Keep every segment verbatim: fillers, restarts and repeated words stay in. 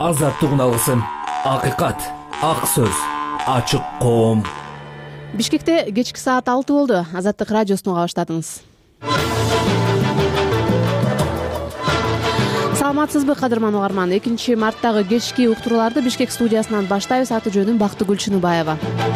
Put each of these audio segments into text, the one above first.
азаттык алгысым, акыйкат, ак сөз, ачык коом. Бишкекте кечки саат алты болду. Азаттык радиосун уга баштадыңыз. Саламатсызбы, кадырман угарман. экинчи марттагы кечки уктурууларды Бишкек студиясынан баштайбыз. Аты жөнүм Бактыгүл Чыныбаева.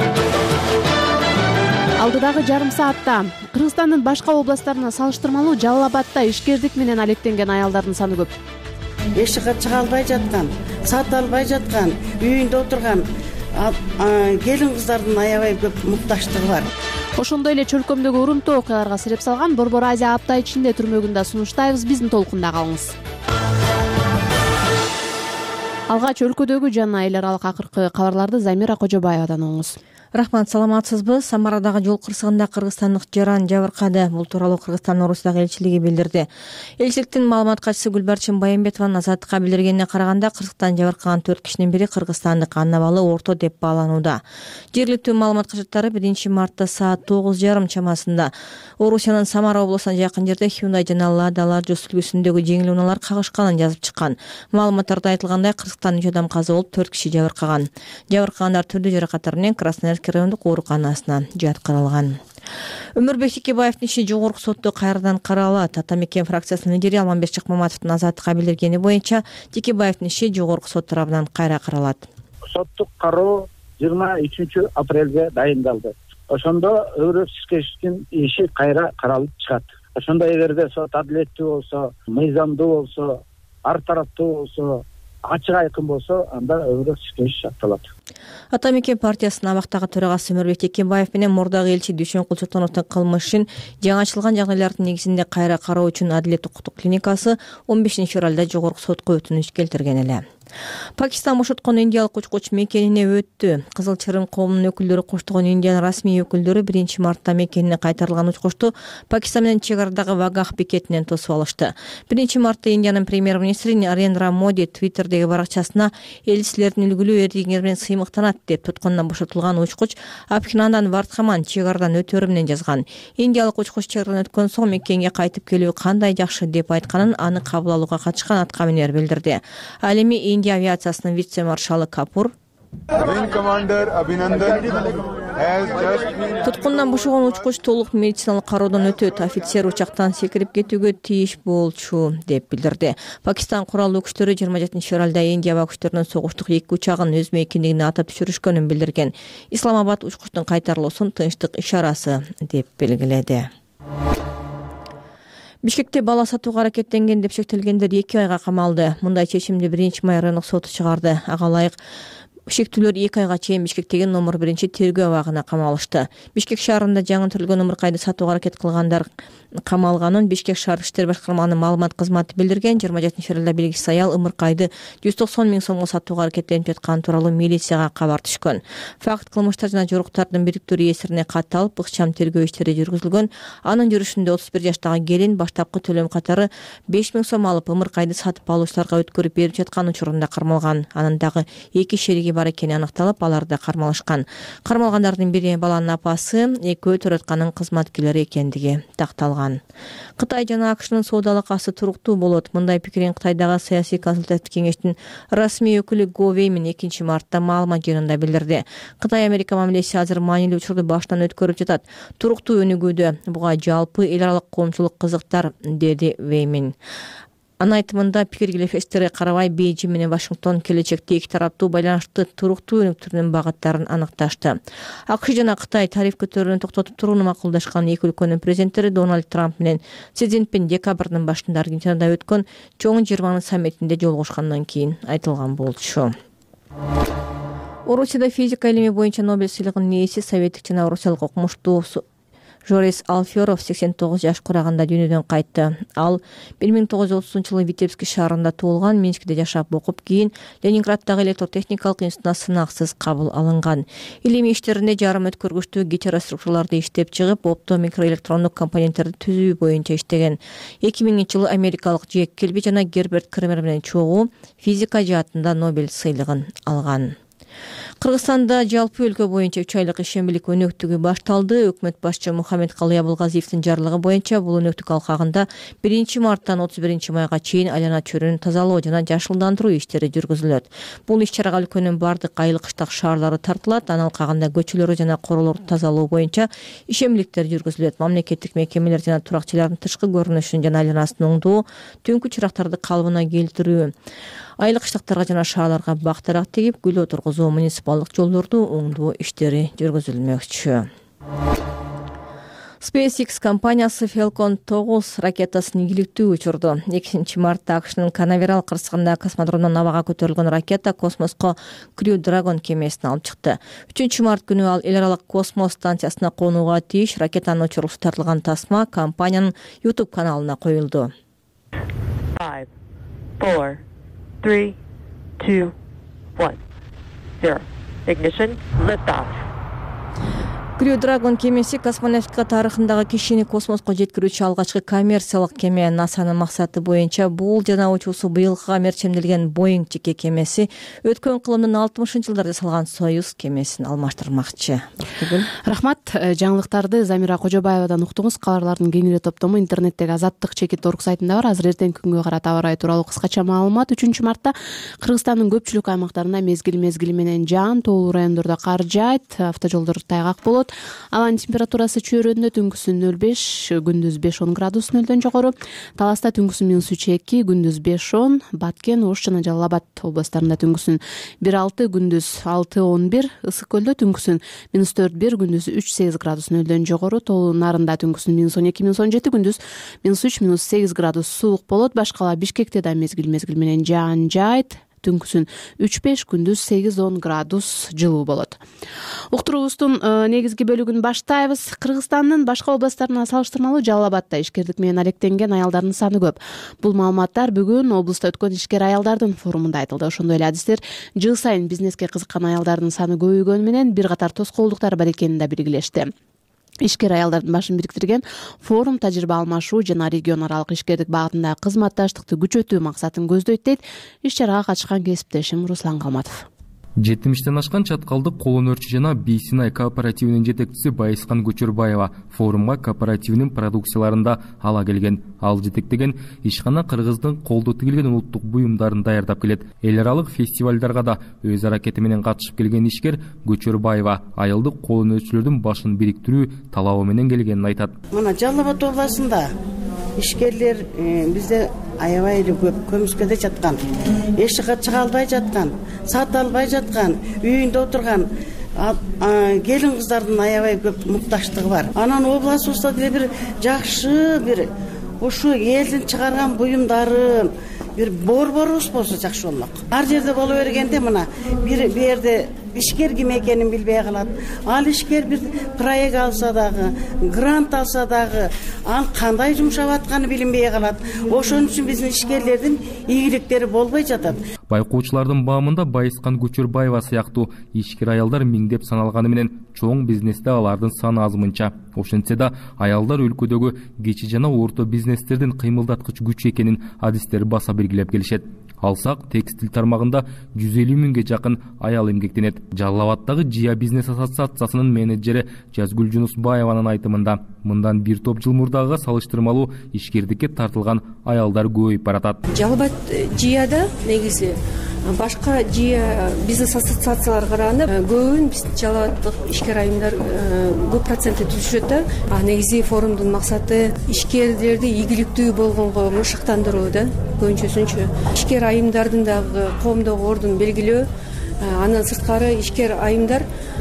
Алдыдагы жарым саатта Кыргызстандын башка областтарына салыштырмалуу Жалал Абадда ишкердик менен алектенген аялдардын саны көп. Эшикке чыга албай жаткан, сата албай жаткан, үйүндө отурган келин кыздардын аябай көп мукташтыгы бар. Ошондой эле чөлкөмдөгү урунтуу окуяларга себеп салган Борбор Азия апта ичинде түрмөгүндө сунуштайбыз. Биздин толкунда калыңыз. Алгач өлкөдөгү жана эл аралык акыркы кабарларды Замира Кожобаевадан угуңуз. Рахмат, саламатсызбы? Самарадагы жол кырсыгында кыргызстандык жаран жабыркады. Бул тууралуу Кыргызстан Орусиядагы элчилиги билдирди. Элчиликтин маалымат катчысы Гүлбарчын Байымбетованын Азаттыкка билдиргенине караганда, Кыргызстан жабыркаган төрт кишинин бири кыргызстандык, анын абалы орто деп бааланууда. Жергиликтүү маалымат качыттары биринчи мартта саат тогуз жарым чамасында Орусиянын Самара облусуна жакын жерде Hyundai жана Lada Largus үлгүсүндөгү жеңил унаалар кагышканын жазып чыккан. Маалыматтарда айтылгандай, Кыргызстан үч адам каза болуп, төрт киши жабыркаган. Жабыркагандар түрдүү жаракаттар менен Красноярск райондук ооруканасына жаткырылган. Өмүрбек Текебаевдин иши жогорку сотто кайрадан каралат. Ата Мекен фракциясынын лидери Алмамбет Чыкмаматовдун Азаттыкка билдиргени боюнча, Текебаевдин иши жогорку сот тарабынан кайра каралат. Соттук кароо жыйырма үчүнчү апрелге дайындалды. Ошондо өрөс ишкештин иши кайра каралып чыгат. Ошондо эгерде сот адилеттүү болсо, мыйзамдуу болсо, ар тараптуу болсо, ачык айкын болсо, анда өрөс ишкеш атталат. Ата Мекен партиясынын абактагы төрагасы Өмүрбек Текебаев менен мурдагы элчи Дүйшөнкул Султановдун кылмышын жаңычылган жагдайлардын негизинде кайра кароо үчүн Адилет укуктук клиникасы он бешинчи февралда жогорку сотко өтүнүч келтирген эле. Пакистан бошоткон индиялык учкуч мекенине өттү. Кызыл Чырым коомунун өкүлдөрү коштогон Индиянын расмий өкүлдөрү биринчи мартта мекенине кайтарылган учкучту Пакистан менен чек арадагы Вагах бекетинен тосуп алышты. биринчи мартта Индиянын премьер-министри Нарендра Моди Твиттердеги баракчасына элчилердин үлгүлүү эрдигиңер менен сыймыктанат деп туткундан бошотулган учкуч Абхинандан Вардхаман чек арадан өтөрү менен жазган. Индиялык учкуч чек арадан өткөн соң мекенге кайтып келүү кандай жакшы деп айтканын аны кабыл алууга катышкан аткаминер билдирди. Ал эми Индия авиациясынын вице-маршалы Капур туткундан бошогон учкуч толук медициналык кароодон өтөт. Офицер учактан секирип кетүүгө тийиш болчу деп билдирди. Пакистан куралдуу күчтөрү жыйырма жетинчи февралда Индия аба күчтөрүнүн согуштук эки учагын өз мейкиндигине атып түшүрүшкөнүн билдирген. Исламабад учкучтун кайтарылуусун тынчтык ишарасы деп белгиледи. Бишкекте бала сатууга аракеттенген деп шектелгендер эки айга камалды. Мындай чечимди биринчи май райондук соту чыгарды. Ага ылайык шектүүлөр эки айга чейин Бишкектеги номер биринчи тергөө абагына камалышты. Бишкек шаарында жаңы ымыркайды сатууга аракет кылгандар камалганын Бишкек шаар иштер башкармалыгынын маалымат кызматы билдирген. жыйырма жетинчи февралда белгисиз аял ымыркайды жүз токсон миң сомго сатууга аракеттенип жатканы тууралуу милицияга кабар түшкөн. Факт кылмыштар жана жоруктардын бириктирүү эсирине катталып, ыкчам тергөө иштери жүргүзүлгөн. Анын жүрүшүндө отуз бир жаштагы келин баштапкы төлөм катары беш миң сом алып, ымыркайды сатып алуучуларга өткөрүп берип жаткан учурунда кармалган. Анын дагы эки шериги бар экени аныкталып, алар да кармалышкан. Кармалгандардын бири баланын апасы, экөө төрөтканын кызматкерлери экендиги такталган. Кытай жана АКШнын соода алакасы туруктуу болот. Мындай пикирин Кытайдагы саясий консультативдик кеңештин расмий өкүлү Го Веймин экинчи мартта маалымат жыйынында билдирди. Кытай-Америка мамилеси азыр маанилүү учурду баштан өткөрүп жатат. Туруктуу өнүгүүдө. Буга жалпы эл аралык коомчулук кызыктар, деди Веймин. Анын айтымында пикир килешектерге карабай Бейжиң менен Вашингтон келечекте эки тараптуу байланышты туруктуу өнүктүрүүнүн багыттарын аныкташты. АКШ жана Кытай тариф көтөрүүнү токтотуп турууну макулдашкан. Эки өлкөнүн президенттери Дональд Трамп менен Си Цзиньпин декабрдын башында Аргентинада өткөн чоң жыйырманын саммитинде жолугушкандан кийин айтылган болчу. Орусияда физика илими боюнча Нобель сыйлыгынын ээси советтик жана орусиялык окумуштуу Жорис Алферов сексен тогуз жаш кураганда дүйнөдөн кайтты. Ал бир миң тогуз жүз отузунчу жылы Витебский шаарында туулган, Минскиде жашап окуп, кийин Ленинграддагы электротехникалык институтуна сынаксыз кабыл алынган. Илимий иштеринде жарым өткөргүчтүү гетероструктураларды иштеп чыгып, опто микроэлектрондук компоненттерди түзүү боюнча иштеген. эки миңинчи жылы америкалык Джек Келби жана Герберт Кремер менен чогуу физика жаатында Нобель сыйлыгын алган. Кыргызстанда жалпы өлкө боюнча үч айлык ишембилик өнөктүгү башталды. Өкмөт башчы Мухаммед Калый Абылгазиевдин жарлыгы боюнча бул өнөктүк алкагында биринчи марттан отуз биринчи майга чейин айлана чөйрөнү тазалоо жана жашылдандыруу иштери жүргүзүлөт. Бул иш чарага өлкөнүн бардык айыл кыштак шаарлары тартылат. Анын алкагында көчөлөрү жана королорду тазалоо боюнча ишембиликтер жүргүзүлөт. Мамлекеттик мекемелер жана туракчылардын тышкы көрүнүшүн жана айланасын оңдоо, түнкү чырактарды калыбына келтирүү, айыл кыштактарга жана шаарларга бак-дарак тегип, гүл отургузуу, муниципалдык жолдорду оңдоо иштери жүргүзүлмөкчү. SpaceX компаниясы Falcon тогуз ракетасын ийгиликтүү учурду. экинчи мартта АКШнын Канаверал кырсыгында космодромдон абага көтөрүлгөн ракета космоско Crew Dragon кемесин алып чыкты. үчүнчү март күнү ал эл аралык космос станциясына конууга тийиш. Ракетанын учурулушу тартылган тасма компаниянын YouTube каналына коюлду. five, four, three, two, one, zero. Ignition, liftoff. Crew Dragon кемеси космонавтика тарыхындагы кишини космоско жеткирүүчү алгачкы коммерциялык кеме. НАСАнын максаты боюнча бул жана учуусу быйылгыга мерчемделген Boeing жеке кемеси өткөн кылымдын алтымышынчы жылдарда жасалган Союз кемесин алмаштырмакчы. Рахмат. Жаңылыктарды Замира Кожобаевадан уктуңуз. Кабарлардын кеңири топтому интернеттеги азаттык чекит орг сайтында бар. Азыр эртеңки күнгө карата аба ырайы тууралуу кыскача маалымат. үчүнчү мартта Кыргызстандын көпчүлүк аймактарында мезгил мезгили менен жаан, тоолуу райондордо кар жаайт, автожолдор тайгак болот. Абанын температурасы чөйрөдө түнкүсүн нөл беш, күндүз беш он градус нөлдөн жогору. Таласта түнкүсүн минус үч эки, күндүз беш он, Баткен, Ош жана Жалал Абад областарында түнкүсүн бир алты, күндүз алты он бир, Ысык көлдө түнкүсүн минус төрт бир, күндүз үч сегиз градус нөлдөн жогору. Тоолуу Нарында түнкүсүн минус он эки, минус он жети, күндүз минус үч, минус сегиз градус суук болот. Башкала Бишкекте да мезгил мезгил менен жаан жаайт. Түнкүсүн үч беш, күндүз сегиз он градус жылуу болот. Уктуруубуздун негизги бөлүгүн баштайбыз. Кыргызстандын башка областтарына салыштырмалуу Жалал Абадда ишкердик менен алектенген аялдардын саны көп. Бул маалыматтар бүгүн облустта өткөн ишкер аялдардын форумунда айтылды. Ошондой эле адистер жыл сайын бизнеске кызыккан аялдардын саны көбөйгөнү менен бир катар тоскоолдуктар бар экенин да белгилешти. Ишкер аялдардын башын бириктирген форум тажрыйба алмашуу жана регион аралык ишкердик багытындагы кызматташтыкты күчөтүү максатын көздөйт дейт иш чарага катышкан кесиптешим Руслан Калматов. жетимиштен ашкан чаткалдык кол өнөрчү жана Бейсинай кооперативинин жетекчиси Байыскан Көчөрбаева форумга кооперативинин продукцияларында ала келген. Ал жетектеген ишкана Кыргыздын колдо тигилген улуттук буюмдарын даярдап келет. Эл аралык фестивалдарга да өз аракети менен катышып келген ишкер Көчөрбаева айылдык кол өнөрчүлөрдүн башын бириктирүү талабы менен келгенин айтат. Мына Жалал Абад областында ишкерлер бизде аябай эле көп, көмүскөдө жаткан, эшикке чыга албай жаткан, сата албай жаткан, үйүндө отурган келин кыздардын аябай көп мукташтыгы бар. Анан областыбызда деле бир жакшы бир ушу элдин чыгарган буюмдарын бир борборубуз болсо жакшы болмок. Ар жерде боло бергенде мына бир берде ишкер ким экенин билбей калат. Ал ишкер бир проект алса дагы, грант алса дагы, ал кандай жумшап атканы билинбей калат. Ошон үчүн биздин ишкерлердин ийгиликтери болбой жатат. Байкоочулардын баамында Байыскан Көчөрбаева сыяктуу ишкер аялдар миңдеп саналганы менен чоң бизнесте алардын саны азмынча. Ошентсе да аялдар өлкөдөгү кичи жана орто бизнестердин кыймылдаткыч күч экенин адистер баса белгилеп келишет. Алсак текстиль тармагында жүз элүү миңге жакын аял эмгектенет. Жалал Абаддагы Жия бизнес ассоциациясынын менеджери Жазгүл Жунусбаеванын айтымында мындан бир топ жыл мурдагыга салыштырмалуу ишкердикке тартылган аялдар көбөйүп баратат. Жалал Абад Жияда негизи башка Жия бизнес ассоциацияларга караганда көбүн биздин Жалал Абаддык ишкер айымдар көп процентти түзүшөт да. Негизи форумдун максаты ишкерлерди ийгиликтүү болгонго машыктандыруу да, көбүнчөсүнчү. Ишкер айымдардын дагы коомдогу ордун белгилөө. Андан сырткары ишкер айымдар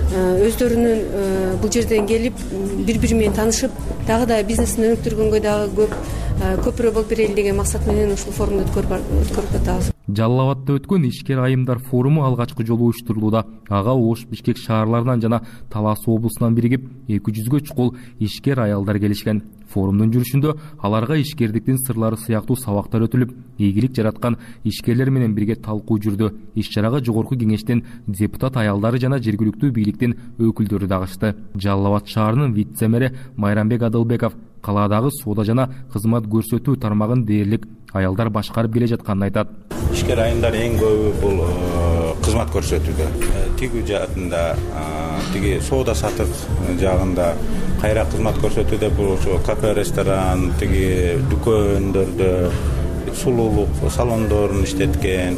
өздөрүнүн бул жерден келип бири-бири менен таанышып, дагы да бизнесин өнүктүргөнгө дагы көп көпүрө болуп берели деген максат менен ушул форумду өткөрүп атабыз. Жалал Абадда өткөн ишкер айымдар форуму алгачкы жолу уюштурулууда. Ага Ош, Бишкек шаарларынан жана Талас облусунан биригип эки жүзгө чукул ишкер аялдар келишкен. Форумдун жүрүшүндө аларга ишкердиктин сырлары сыяктуу сабактар өтүлүп, ийгилик жараткан ишкерлер менен бирге талкуу жүрдү. Иш чарага жогорку кеңештин депутат аялдары жана жергиликтүү бийликтин өкүлдөрү дагышты. Жалал Абад шаарынын вице-мэри Майрамбек Адылбеков калаадагы соода жана кызмат көрсөтүү тармагын дээрлик аялдар башкарып келе жатканын айтат. Ишкер айымдар эң көбү бул кызмат көрсөтүүдө. тигүү жаатында, тиги соода сатык жагында кайра кызмат көрсөтүүдө, бул ошо кафе, ресторан, тиги дүкөндөрдө сулуулук салондорун иштеткен.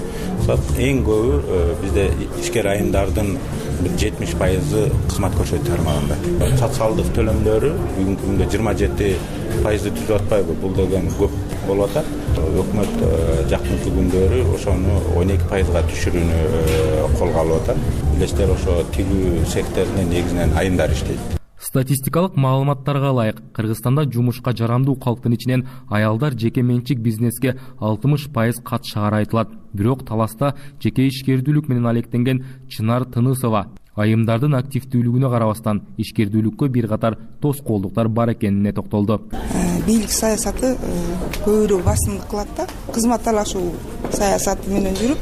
Эң көбү бизде ишкер айымдардын бир жетимиш пайызы кызмат көрсөтүү тармагында. Социалдык төлөмдөрү бүгүнкү күндө жыйырма жети пайызды түзүп атпайбы? Бул деген көп болуп атат. Өкмөт жакынкы күндөрү ошону он эки пайызга түшүрүүнү колго алып атат. Билесиздер, ошо тигүү секторунда негизинен айымдар иштейт. Статистикалык маалыматтарга ылайык, Кыргызстанда жумушка жарамдуу калктын ичинен аялдар жеке менчик бизнеске алтымыш пайыз катышаары айтылат. Бирок таласта жеке ишкердүүлүк менен алектенген Чынар Тынысова айымдардын активдүүлүгүнө карабастан ишкердүүлүккө бир катар тоскоолдуктар бар экенине токтолду. Бийлик саясаты көбүрөөк басымдык кылат да. Кызмат талашуу саясаты менен жүрүп,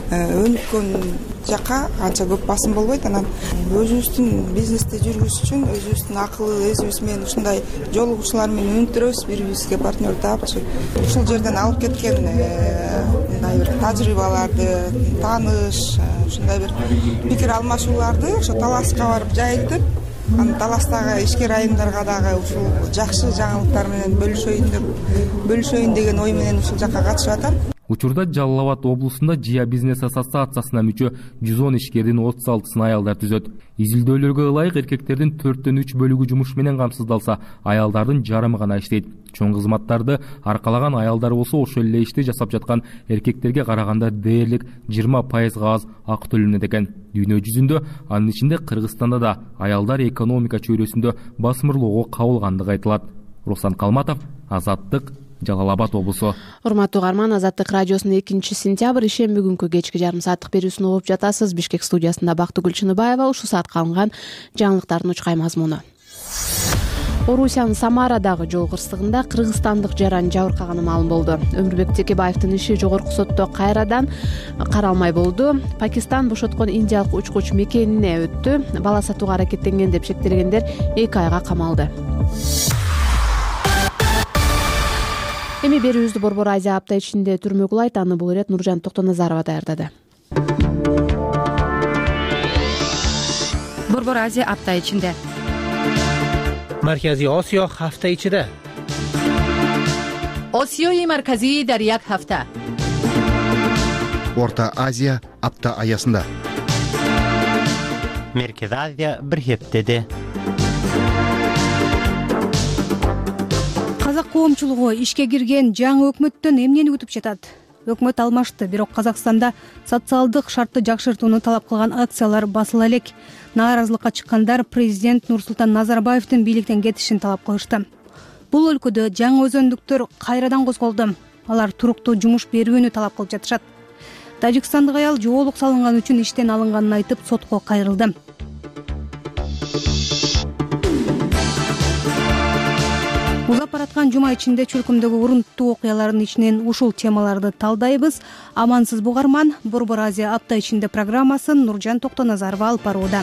өнүккөн жака анча көп басым болбойт. Анан өзүбүздүн бизнести жүргүзүш үчүн өзүбүздүн акыл эсибиз менен ушундай жолугуучулар менен өнүктүрөбүз, бири-бирибизге партнер таапчы. Ушул жерден алып кеткен мындай бир тажрыйбаларды, тааныш, ушундай бир пикир алмашууларды ошо таласка барып жайылтып, анан таластагы ишкер айымдарга дагы ушул жакшы жаңылыктар менен бөлүшөйүн деп бөлүшөйүн деген ой менен ушул жакка катышып атам. Учурда Жалал Абад облусунда Жия бизнес ассоциациясына мүчө жүз он ишкердин отуз алтысын аялдар түзөт. Изилдөөлөргө ылайык эркектердин төрттөн үч бөлүгү жумуш менен камсыздалса, аялдардын жарымы гана иштейт. Чоң кызматтарды аркалаган аялдар болсо ошол эле ишти жасап жаткан эркектерге караганда дээрлик жыйырма пайызга аз акы төлөнөт экен. Дүйнө жүзүндө, анын ичинде Кыргызстанда да аялдар экономика чөйрөсүндө басымырлоого кабылгандыгы айтылат. Руслан Калматов, Азаттык, Жалал Абад облусу. Урматтуу угарман, Азаттык радиосунун экинчи сентябрь ишен бүгүнкү кечки жарым сааттык берүүсүн угуп жатасыз. Бишкек студиясында Бактыгүл Чыныбаева. Ушул саатка алынган жаңылыктардын учкай мазмуну. Орусиянын Самарадагы жол кырсыгында кыргызстандык жаран жабыркаганы маалым болду. Өмүрбек Текебаевдин иши жогорку сотто кайрадан каралмай болду. Пакистан бошоткон индиялык учкуч мекенине өттү. Бала сатууга аракеттенген деп шектелгендер эки айга камалды. Эми берүүбүздү Борбор Азия апта ичинде түрмөк улайт. Аны бул ирет Нуржан Токтоназарова даярдады. Борбор Азия апта ичинде. Марказий Осиё ҳафта ичида. Осиёи марказӣ дар як ҳафта. Орта Азия апта аясында. Меркез Азия бир хептеде. Казак коомчулугу ишке кирген жаңы өкмөттөн эмнени күтүп жатат? Өкмөт алмашты, бирок Казакстанда социалдык шартты жакшыртууну талап кылган акциялар басыла элек. Нааразылыкка чыккандар президент Нурсултан Назарбаевдин бийликтен кетишин талап кылышты. Бул өлкөдө жаңы өзөндүктөр кайрадан козголду. Алар туруктуу жумуш берүүнү талап кылып жатышат. Тажикстандык аял жоолук салынган үчүн иштен алынганын айтып сотко кайрылды. Узап бараткан жума ичинде чөлкөмдөгү урунттуу окуялардын ичинен ушул темаларды талдайбыз. Амансыз бугарман, Борбор Азия апта ичинде программасын Нуржан Токтоназарова алып барууда.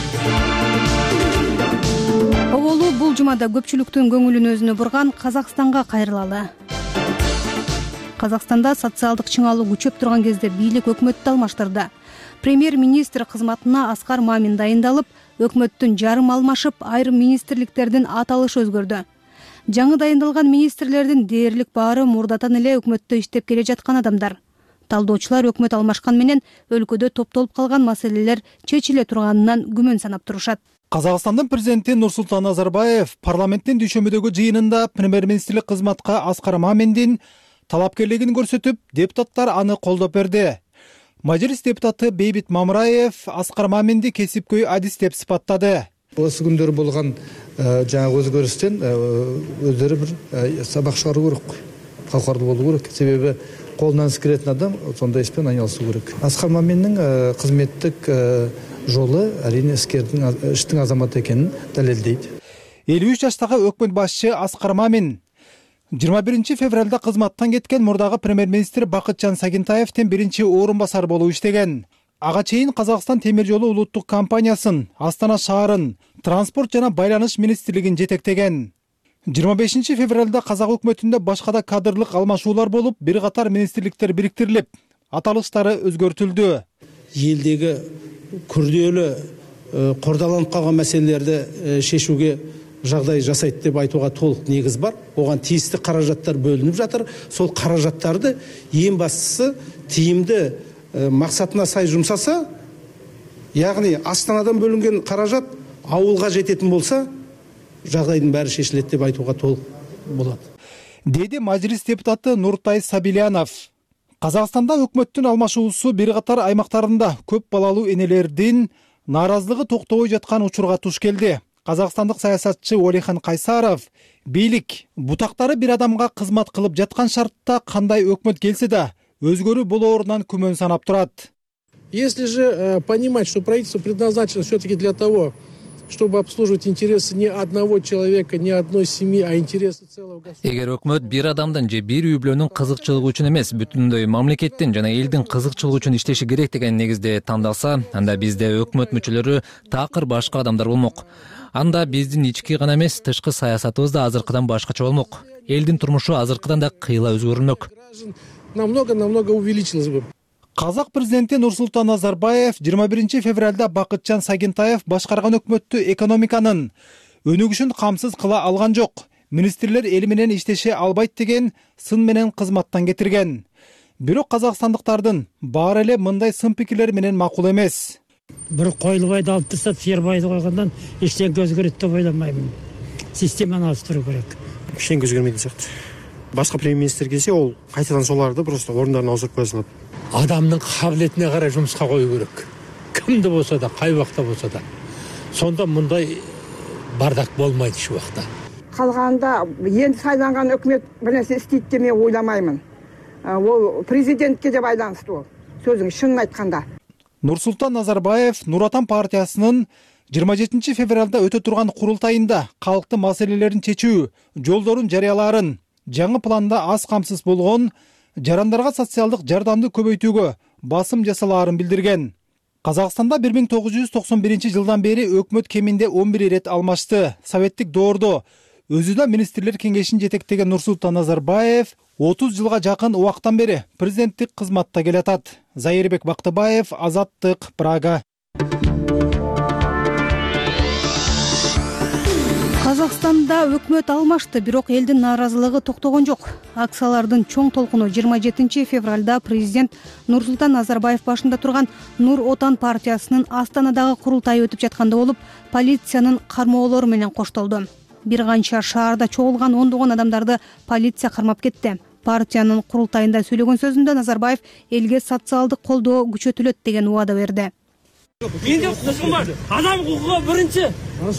Оболу бул жумада көпчүлүктүн көңүлүн өзүнө бурган Казакстанга кайрылалы. Казакстанда социалдык чыңалуу күчөп турган кезде бийлик өкмөттү алмаштырды. Премьер-министр кызматына Аскар Мамин дайындалып, өкмөттүн жарым алмашып, айрым министрликтердин аталышы өзгөрдү. Жаңы дайындалган министрлердин дээрлик баары мурдатан эле өкмөттө иштеп келе жаткан адамдар. Талдоочулар өкмөт алмашкан менен өлкөдө топтолуп калган маселелер чечиле турганынан күмөн санап турушат. Казакстандын президенти Нурсултан Назарбаев парламенттин дүйшөмбөдөгү жыйынында премьер-министрлик кызматка Аскар Маминдин талапкерлигин көрсөтүп, депутаттар аны колдоп берди. Мажлис депутаты Бейбит Мамраев Аскар Маминди кесипкөй адис деп сыпаттады. Осы күндер болған жаңа өзгерістен өздері бір сабақ шығару керек, қауқарлы болу керек. Себебі қолынан іс келетін адам сондай іспен айналысу керек. Аскар Маминнің қызметтік жолы әрине іштің азаматы екенін дәлелдейді. элүү үч жаштагы өкмөт башчы Аскар Мамин жыйырма биринчи февралда кызматтан кеткен мурдагы премьер-министр Бакытжан Сагинтаевдин биринчи орун басары болуп иштеген. Ага чейин Казакстан темир жолу улуттук компаниясын, Астана шаарын, транспорт жана байланыш министрлигин жетектеген. жыйырма бешинчи февралда Казак өкмөтүндө башка да кадрлык алмашуулар болуп, бир катар министрликтер бириктирилип, аталыштары өзгөртүлдү. елдегі күрделі қордаланып қалған мәселелерді шешуге жағдай жасайды деп айтуға толық негіз бар. Оған тиісті қаражаттар бөлініп жатыр. Сол қаражаттарды ең бастысы тиімді мақсатына сай жұмсаса, яғни Астанадан бөлінген қаражат ауылға жететін болса, жағдайдың бәрі шешіледі деп айтуға толық болады. Деді мәжіліс депутаты Нуртай Сабильянов. Қазақстанда өкмөттүн алмашуусу бир катар аймактарында көп балалуу энелердин нааразылыгы токтобой жаткан учурга туш келди. Қазақстандық саясатчы Олихан Кайсаров бийлик бутактары бир адамга кызмат кылып жаткан шартта кандай өкмөт келсе да өзгөрүү болоорунан күмөн санап турат. Если же э, понимать, что правительство предназначено все-таки для того, чтобы обслуживать интересы не одного человека, не одной семьи, а интересы целого государства. Эгер өкмөт бир адамдын же бир үй бүлөнүн кызыкчылыгы үчүн эмес, бүтүндөй мамлекеттин жана элдин кызыкчылыгы үчүн иштеши керек деген негизде тандалса, анда бизде өкмөт мүчөлөрү такыр башка адамдар болмок. Анда биздин ички гана эмес, тышкы саясатыбыз да азыркыдан башкача болмок. Элдин турмушу азыркыдан да кыйла өзгөрмөк. Намного-намного увеличилось бы. Казак президенти Нурсултан Назарбаев жыйырма биринчи февралда Бакытжан Сагинтаев башкарган өкмөттү экономиканын өнүгүшүн камсыз кыла алган жок, министрлер эл менен иштеше албайт деген сын менен кызматтан кетирген. Бирок казакстандыктардын баары эле мындай сын пикирлер менен макул эмес. Бир койлубайды алып турса, сыйыр байды койгондон эчтеке өзгөрөт деп ойламайм. Системаны ауыстыруу керек. Эчтеке өзгөрмөйт сыяктуу. Башка премьер-министр келсе, ол кайтадан соларды просто орундарына ауыстырып коя салат. Адамның қабілетіне қарай жұмысқа қою керек. Кімді болса да, қай уақытта болса да. Сонда мұндай бардақ болмайды еш уақытта. Қалғанда енді сайланған үкімет бір нәрсе істейді деп мен ойламаймын. Ол президентке де байланысты ол. Сөзің шынын айтқанда. Нурсултан Назарбаев Нур Отан партиясынын жыйырма жетинчи февралда өтө турган курултайында калктын маселелерин чечүү жолдорун жарыялаарын, жаңы планда аз камсыз болгон жарандарга социалдык жардамды көбөйтүүгө басым жасалаарын билдирген. Казакстанда бир миң тогуз жүз токсон биринчи жылдан бери өкмөт кеминде он бир ирет алмашты. Советтик доордо өзү да министрлер кеңешин жетектеген Нурсултан Назарбаев отуз жылга жакын убакыттан бери президенттик кызматта келатат. Зайырбек Бактыбаев, Азаттык, Прага. Казакстанда өкмөт алмашты, бирок элдин нааразылыгы токтогон жок. Акциялардын чоң толкуну жыйырма жетинчи февралда президент Нурсултан Назарбаев башында турган Нур Отан партиясынын Астанадагы курултайы өтүп жатканда болуп, полициянын кармоолору менен коштолду. Бир канча шаарда чогулган ондогон адамдарды полиция кармап кетти. Партиянын курултайында сүйлөгөн сөзүндө Назарбаев элге социалдык колдоо күчөтүлөт деген убада берди. Менде құқығым бар. Адам құқығы бірінші.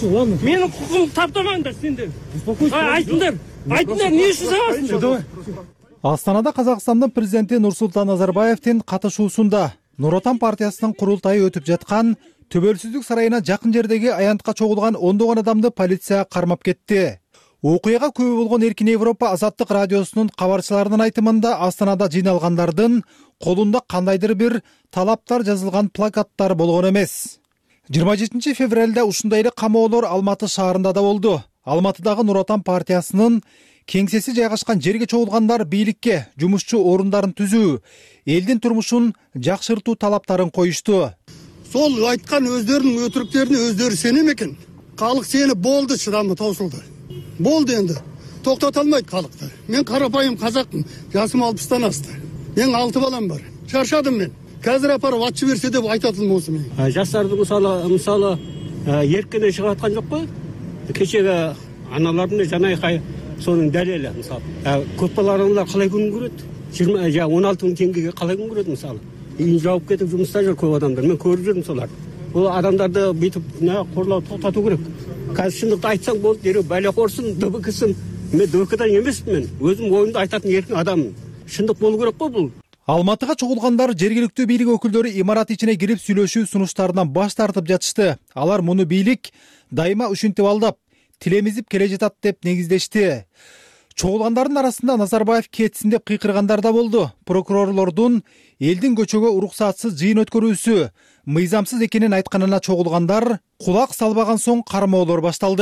Менің құқығымды таптамаңдар сендер. Айтыңдар. Айтыңдар, не үшін сабасыңдар? Астанада Казакстандын президенти Нурсултан Назарбаевдин катышуусунда Нур Отан партиясынын курултайы өтүп жаткан Төбөлсүздүк сарайына жакын жердеги аянтка чогулган ондогон адамды полиция кармап кетти. Окуяга күбө болгон Эркин Европа Азаттык радиосунун кабарчыларынын айтымында Астанада жыйналгандардын колунда кандайдыр бир талаптар жазылган плакаттар болгон эмес. жыйырма жетинчи февралда ушундай эле камоолор Алматы шаарында да болду. Алматыдагы Нур Отан партиясынын кеңсеси жайгашкан жерге чогулгандар бийликке жумушчу орундарын түзүү, элдин турмушун жакшыртуу талаптарын коюшту. Сол айткан өздөрүнүн өтүрүктөрүнө өздөрү сенем экен. Калык сени болду, чыдамы таусулду. Болду энди. Токтото алмайт калыкты. Мен карапайым казакмын. Жасым алпыстан асты. Мен алты балам бар. Шаршадым мен. Қазір апарып атчы берсе деп айтатылым осы мен. Жастарды мысалы, мысалы, еркіне шығып атқан жоқ қой. Кешегі аналардың жаңа айқай соның дәлелі мысалы. Көп балаларыңдар қалай күн көреді? он алты мың теңгеге қалай күн көреді мысалы. Үйін жауып кетіп жұмыста жүр көп адамдар. Мен көріп жүрмін солар. Ол адамдарды бүйтіп қорлау тоқтату керек. Қазір шындықты айтсаң болды, дереу бәле қорсын, дыбыкысын. Мен дыбыкыдан емеспін мен. Өзім ойымды айтатын еркін адаммын. Шындық болу керек қой бұл. Алматыга чогулгандар жергиликтүү бийлик өкүлдөрү имарат ичине кирип сүйлөшүү сунуштарынан баш тартып жатышты. Алар муну бийлик дайыма үшүнтүп алдап, тилемизип келе жатат деп негиздешти. Чогулгандардын арасында Назарбаев кетсин деп кыйкыргандар да болду. Прокурорлордун элдин көчөгө уруксатсыз жыйын өткөрүүсү мыйзамсыз экенин айтканына чогулгандар кулак салбаган соң кармоолор башталды.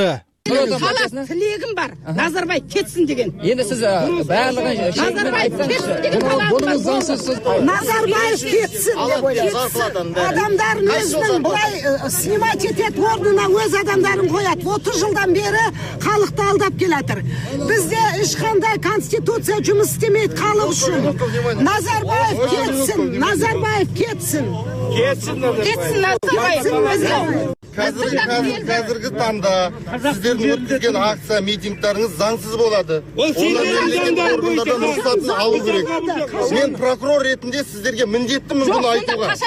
Халат тилегим бар. Назарбаев кетсин деген. Енді сіз барлығын Назарбаев кетсин деген талабым бар. Назарбаев кетсин деп ойлаймын. Адамдардың өзінің былай снимать етет, орнына өз адамдарын қояды. отыз жылдан бері халықты алдап келатыр. Бізде ешқандай конституция жұмыс істемейді халық үшін. Назарбаев кетсін, Назарбаев кетсін. Кетсін, кетсін Назарбаев. Қазіргі таңда сіздердің өткізген акция, митингтарыңыз заңсыз болады. Олар мемлекеттік органдардан рұқсатын алу керек. Мен прокурор ретінде сіздерге міндеттімін бұны айтуға.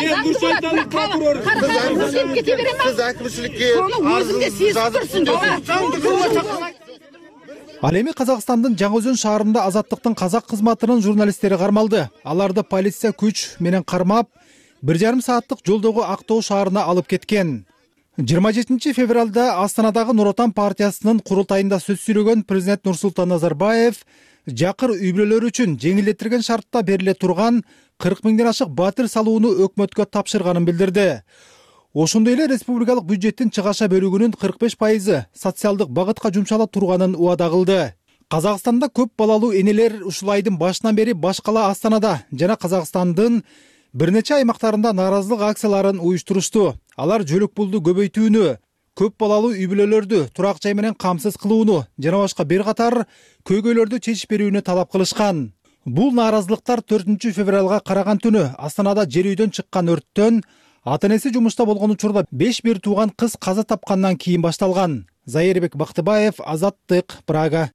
Сіз әкімшілікке арызыңызды жазып түсіндіресіз. Ал эми Казакстандын Жаңаөзөн шаарында Азаттыктын казак кызматынын журналисттери кармалды. Аларды полиция күч менен кармап, бир жарым сааттык жолдогу Актоо шаарына алып кеткен. жыйырма жетинчи февралда Астанадагы Нур Отан партиясынын курултайында сөз сүйлөгөн президент Нурсултан Назарбаев жакыр үй бүлөлөр үчүн жеңилдетилген шартта бериле турган кырк миңден ашык батир салууну өкмөткө тапшырганын билдирди. Ошондой эле республикалык бюджеттин чыгаша бөлүгүнүн кырк беш пайызы социалдык багытка жумшала турганын убада кылды. Казакстанда көп балалуу энелер ушул айдын башынан бери баш кала Астанада жана Казакстандын бир нече аймактарында нааразылык акцияларын уюштурушту. Алар жөлөк пулду көбөйтүүнү, көп балалуу үй бүлөлөрдү турак жай менен камсыз кылууну жана башка бир катар көйгөйлөрдү чечип берүүнү талап кылышкан. Бул нааразылыктар төртүнчү февралга караган түнү Астанада жер үйдөн чыккан өрттөн ата-энеси жумушта болгон учурда беш бир тууган кыз каза тапкандан кийин башталган. Зайырбек Бактыбаев, Азаттык, Прага.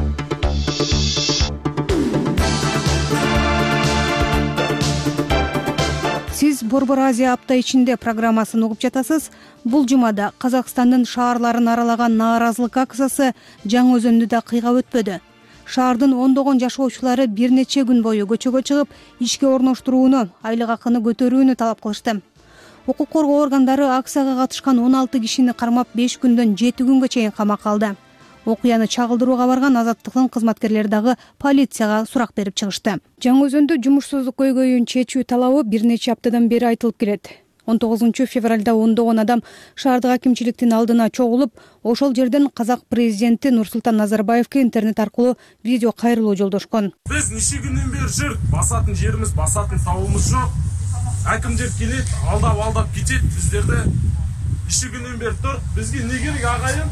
Сиз Борбор Азия апта ичинде программасын угуп жатасыз. Бул жумада Казакстандын шаарларын аралаган нааразылык акциясы Жаңаөзөндө да кыйга өтпөдү. Шаардын ондогон жашоочулары бир нече күн бою көчөгө чыгып, ишке орноштурууну, айлык акыны көтөрүүнү талап кылышты. Укук коргоо органдары акцияга катышкан он алты кишини кармап беш күндөн жети күнгө чейин камакка алды. Окуяны чагылдырууга барган Азаттыктын кызматкерлери дагы полицияга сурак берип чыгышты. Жаңаөзөндө жумушсуздук көйгөйүн чечүү талабы бир нече аптадан бери айтылып келет. он тогузунчу февралда ондогон адам шаардык акимчиликтин алдына чогулуп, ошол жерден казак президенти Нурсултан Назарбаевке интернет аркылуу видео кайрылуу жолдошкон. Биз нече күндөн бери жүрүп, басатын жерибиз, басатын табыбыз жок. Акимдер келет, алдап алдап кетет биздерди. Нече күндөн бери тур, бизге эмне керек агайын?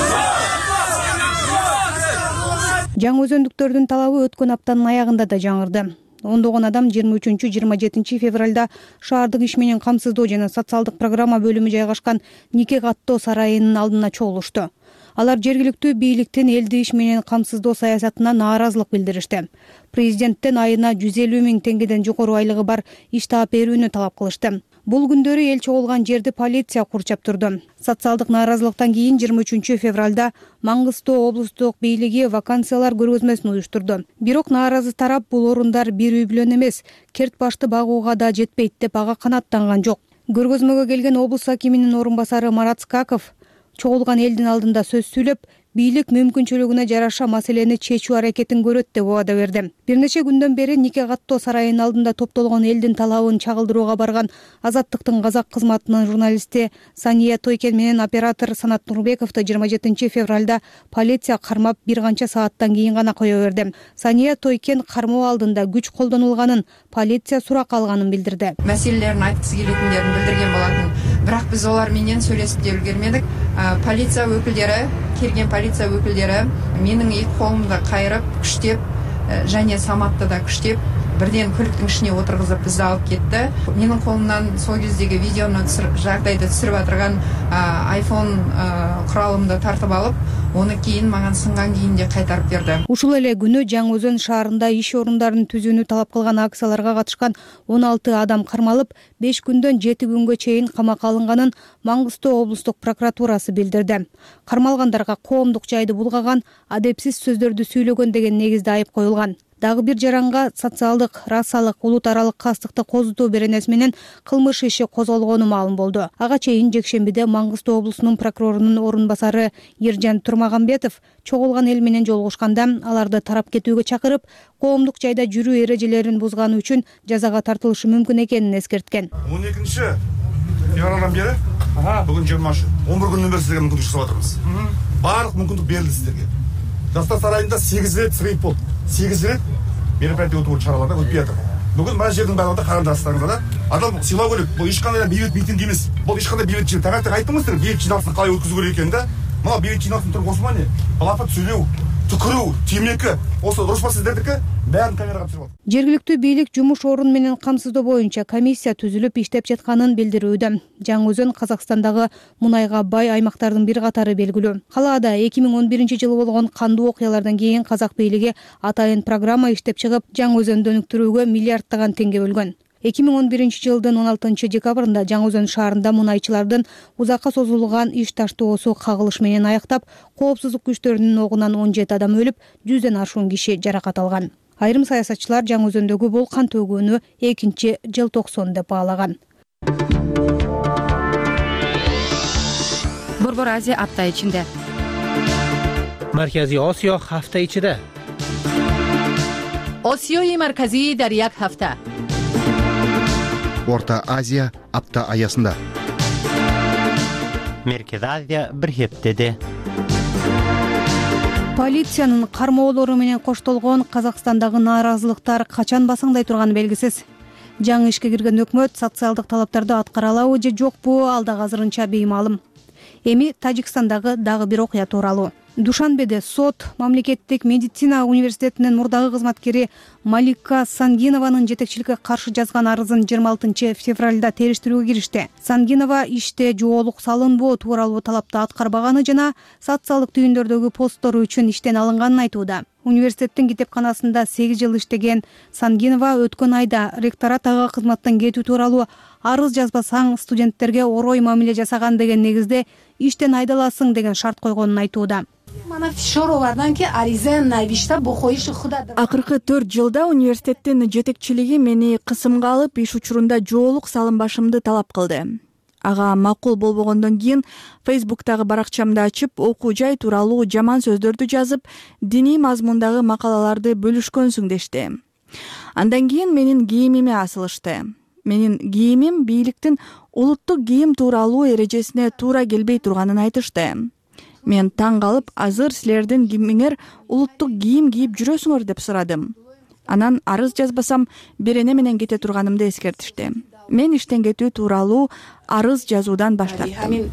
Жаңаөзөндүктөрдүн талабы өткөн аптанын аягында да жаңырды. Ондогон адам жыйырма үчүнчү жыйырма жетинчи февралда шаардык иш менен камсыздоо жана социалдык программа бөлүмү жайгашкан Нике Каттоо сарайынын алдына чогулушту. Алар жергиликтүү бийликтин элди иш менен камсыздоо саясатына нааразылык билдиришти. Президенттен айына жүз элүү миң теңгеден жогору айлыгы бар иш таап берүүнү талап кылышты. Бул күндөрү эл чогулган жерди полиция курчап турду. Социалдык нааразылыктан кийин жыйырма үчүнчү февралда Маңгыстоо облустук бийлиги вакансиялар көргөзмөсүн уюштурду. Бирок нааразы тарап бул орундар бир үй бүлөнү эмес, керт башты багууга да жетпейт деп ага канааттанган жок. Көргөзмөгө келген облус акиминин орун басары Марат Скаков чогулган элдин алдында сөз сүйлөп, бийлик мүмкүнчүлүгүнө жараша маселени чечүү аракетин көрөт деп убада берди. Бир нече күндөн бери Нике Каттоо сарайынын алдында топтолгон элдин талабын чагылдырууга барган Азаттыктын казак кызматынын журналисти Сания Тойкен менен оператор Санат Нурбековду жыйырма жетинчи февралда полиция кармап бир канча сааттан кийин гана кое берди. Сания Тойкен кармоо алдында күч колдонулганын, полиция сурак алганын билдирди. Маселелерин айткысы келетиндерин билдирген болатын. Бирок биз олар менен сүйлөшүп үлгермедик. Полиция өкүлдөрү, келген полиция өкүлдөрү менин эки колумду кайрып, күчтеп, және Саматты да күчтеп, бірден көліктің ішіне отырғызып бізді алып кетті. Менің қолымнан сол кездегі видеоны жағдайды түсіріп атырған айфон құралымды тартып алып, оны кейін маған сынған күйінде қайтарып берді. Ушул эле күнү Жаңаөзөн шаарында иш орундарын түзүүнү талап кылган акцияларга катышкан он алты адам кармалып, беш күндөн жети күнгө чейин камакка алынганын Маңгыстоо облустук прокуратурасы билдирди. Кармалгандарга коомдук жайды булгаган, адепсиз сөздөрдү сүйлөгөн деген негизде айып коюлган. Дагы бир жаранга социалдык, расалык, улут аралык кастыкты козутуу беренеси менен кылмыш иши козголгону маалым болду. Ага чейин жекшембиде Маңгыстоо облусунун прокурорунун орун басары Ержан Турмагамбетов чогулган эл менен жолугушканда аларды тарап кетүүгө чакырып, коомдук жайда жүрүү эрежелерин бузганы үчүн жазага тартылышы мүмкүн экенин эскерткен. он экинчи февралдан бери бүгүн жыйырма үч он бир күндөн бери сизге мүмкүндүк жасап атабыз. барлық мүмкіндік берілді сіздерге. Жастар сарайында сегіз рет срейт болды. сегіз рет мероприятие өтіп шараларда өтпей жатыр. Бүгін мына жердің барлығында қарындастарыңызға да адам сыйлау керек. Бұл ешқандай бейбіт митинг емес. Бұл ешқандай бейбіт жиналыс. Таңертең айттыңыздар, бейбіт жиналысын қалай өткізу керек екенін да. Мына бейбіт жиналыстың түрі осы ма не? Балапат сөйлеу, түкіру, темекі, осы дұрыс па сіздердікі? Бәрін камераға түсіріп отыр. Жергиликтүү бийлик жумуш орун менен камсыздоо боюнча комиссия түзүлүп иштеп жатканын билдирүүдө. Жаңы-Өзөн Казакстандагы мунайга бай аймактардын бир катары белгилүү. Калаада эки миң он биринчи жылы болгон кандуу окуялардан кийин казак бийлиги атайын программа иштеп чыгып, Жаңы-Өзөндү өнүктүрүүгө миллиарддаган теңге бөлгөн. эки миң он биринчи жылдын он алтынчы декабрында Жаңы-Өзөн шаарында мунайчылардын узакка созулган иш таштоосу кагылыш менен аяктап, коопсуздук күчтөрүнүн огунан он жети адам өлүп, жүздөн ашуун киши жаракат алган. Айрым саясатчылар Жаңы-Өзөндөгү бул кан төгүүнү экинчи желтоқсон деп баалаган. Борбор Азия апта ичинде. Маркази Осиё ҳафта ичида. Осиёи марказӣ дар як ҳафта. Орта Азия апта аясында. Меркез Азия бир хептеде. Полициянын кармоолору менен коштолгон Казакстандагы нааразылыктар качан басаңдай турганы белгисиз. Жаңы ишке кирген өкмөт социалдык талаптарды аткара алабы же жокпу, ал да азырынча беймаалым. Эми Тажикстандагы дагы бир окуя тууралуу. Душанбеде сот мамлекеттик медицина университетинин мурдагы кызматкери Малика Сангинованын жетекчиликке каршы жазган арызын жыйырма алтынчы февралда териштирүүгө киришти. Сангинова иште жоолук салынбоо тууралуу талапты аткарбаганы жана социалдык түйүндөрдөгү посттору үчүн иштен алынганын айтууда. Университеттин китепканасында сегиз жыл иштеген Сангинова өткөн айда ректорат ага кызматтан кетүү тууралуу арыз жазбасаң студенттерге орой мамиле жасаган деген негизде иштен айдаласың деген шарт койгонун айтууда. Акыркы төрт жылда университеттин жетекчилиги мени кысымга алып, иш учурунда жоолук салынбашымды талап кылды. Ага макул болбогондон кийин Facebook'тагы баракчамды ачып, окуу жай тууралуу жаман сөздөрдү жазып, диний мазмундагы макалаларды бөлүшкөнсүң дешти. Андан кийин менин кийимиме асылышты. Менин кийимим бийликтин улуттук кийим тууралуу эрежесине туура келбей турганын айтышты. Мен таң калып, азыр силердин кимиңер улуттук кийим кийип жүрөсүңөр деп сурадым. Анан арыз жазбасам берене менен кете турганымды эскертишти. Мен иштен кетүү тууралуу арыз жазуудан баш тарттым.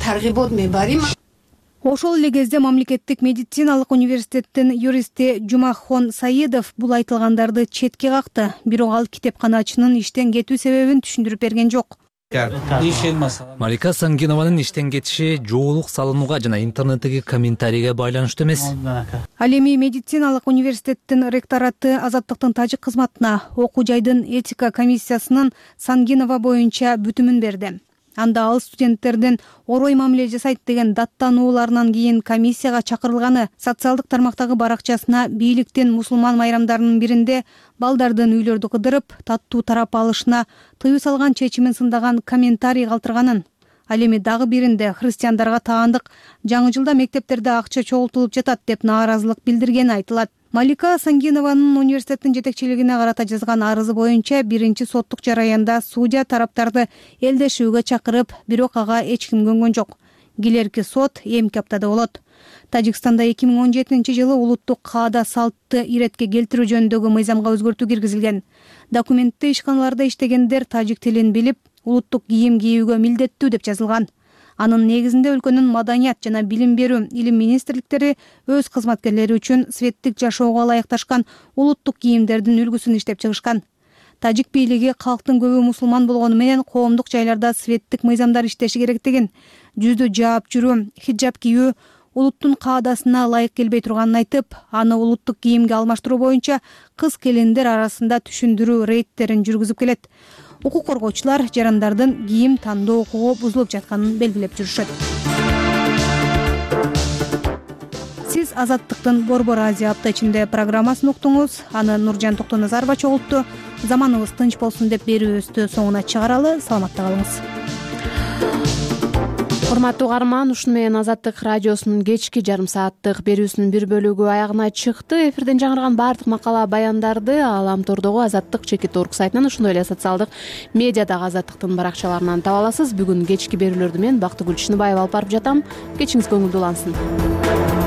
Ошол эле кезде мамлекеттик медициналык университеттин юристи Жумахон Саидов бул айтылгандарды четке какты, бирок ал китепканачынын иштен кетүү себебин түшүндүрүп берген жок. Малика Сангинованын иштен кетиши жоолук салынууга жана интернеттеги комментарийге байланыштуу эмес. Ал эми медициналык университеттин ректораты Азаттыктын тажик кызматына окуу жайдын этика комиссиясынын Сангинова боюнча бүтүмүн берди. Анда ал студенттердин орой мамиле жасайт деген даттанууларынан кийин комиссияга чакырылганы, социалдык тармактагы баракчасына бийликтин мусулман майрамдарынын биринде балдардын үйлөрдү кыдырып, таттуу тарап алышына тыюу салган чечимин сындаган комментарий калтырганын. Ал эми дагы биринде христиандарга таандык жаңы жылда мектептерде акча чогултулуп жатат деп нааразылык билдиргени айтылат. Малика Сангинованын университеттин жетекчилигине карата жазган арызы боюнча биринчи соттук жараянда судья тараптарды элдешүүгө чакырып, бирок ага эч ким көнгөн жок. Келерки сот эмки аптада болот. Тажикстанда эки миң он жетинчи жылы улуттук каада салтты иретке келтирүү жөнүндөгү мыйзамга өзгөртүү киргизилген. Документте ишканаларда иштегендер тажик тилин билип, улуттук кийим кийүүгө милдеттүү деп жазылган. Анын негизинде өлкөнүн маданият жана билим берүү илим министрликтери өз кызматкерлери үчүн светтик жашоого ылайыкташкан улуттук кийимдердин үлгүсүн иштеп чыгышкан. Тажик бийлиги калктын көбү мусулман болгону менен коомдук жайларда светтик мыйзамдар иштеши керектигин, жүздү жаап жүрүү, хиджаб кийүү улуттун каадасына ылайык келбей турганын айтып, аны улуттук кийимге алмаштыруу боюнча кыз келиндер арасында түшүндүрүү рейдтерин жүргүзүп келет. Укук коргоочулар жарандардын кийим тандоо укугу бузулуп жатканын белгилеп жүрүшөт. Сиз Азаттыктын Борбор Азия апта ичинде программасын уктуңуз. Аны Нуржан Токтоназарова чогултту. Заманыбыз тынч болсун деп берүүбүздү соңуна чыгаралы. Саламатта калыңыз. Урматтуу угарман, ушуну менен Азаттык радиосунун кечки жарым сааттык берүүсүнүн бир бөлүгү аягына чыкты. Эфирден жаңырган баардык макала баяндарды Аламтордогу Азаттык чекит орг сайтынан, ошондой эле социалдык медиадагы Азаттыктын баракчаларынан таба аласыз. Бүгүн кечки берүүлөрдү мен Бактыгүл Чыныбаева алып барып жатам. Кечиңиз көңүлдүү улансын.